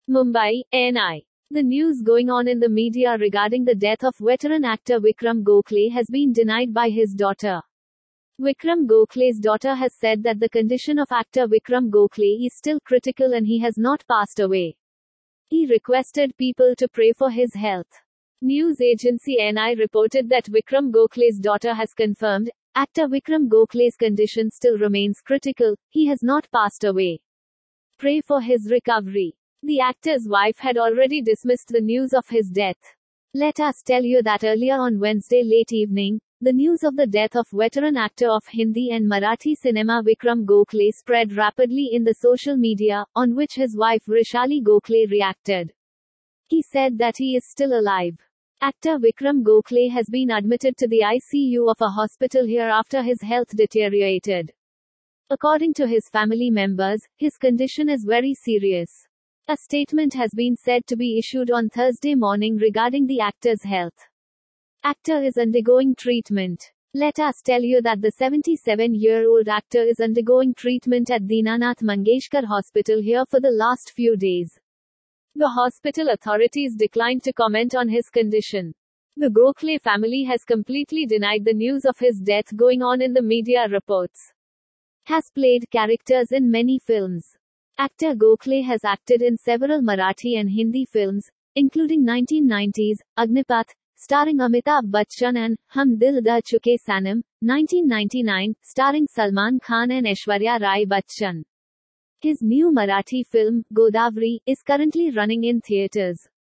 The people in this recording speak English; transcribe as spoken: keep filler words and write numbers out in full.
Mumbai, N I. The news going on in the media regarding the death of veteran actor Vikram Gokhale has been denied by his daughter. Vikram Gokhale's daughter has said that the condition of actor Vikram Gokhale is still critical and he has not passed away. He requested people to pray for his health. News agency N I reported that Vikram Gokhale's daughter has confirmed, actor Vikram Gokhale's condition still remains critical, he has not passed away. Pray for his recovery. The actor's wife had already dismissed the news of his death. Let us tell you that earlier on Wednesday late evening, the news of the death of veteran actor of Hindi and Marathi cinema Vikram Gokhale spread rapidly in the social media, on which his wife Rishali Gokhale reacted. He said that he is still alive. Actor Vikram Gokhale has been admitted to the I C U of a hospital here after his health deteriorated. According to his family members, his condition is very serious. A statement has been said to be issued on Thursday morning regarding the actor's health. Actor is undergoing treatment. Let us tell you that the seventy-seven-year-old actor is undergoing treatment at Dinanath Mangeshkar Hospital here for the last few days. The hospital authorities declined to comment on his condition. The Gokhale family has completely denied the news of his death going on in the media reports. Has played characters in many films. Actor Gokhale has acted in several Marathi and Hindi films, including nineteen nineties, Agnipath, starring Amitabh Bachchan and Hum Dil De Chuke Sanam, nineteen ninety-nine, starring Salman Khan and Aishwarya Rai Bachchan. His new Marathi film, Godavari, is currently running in theatres.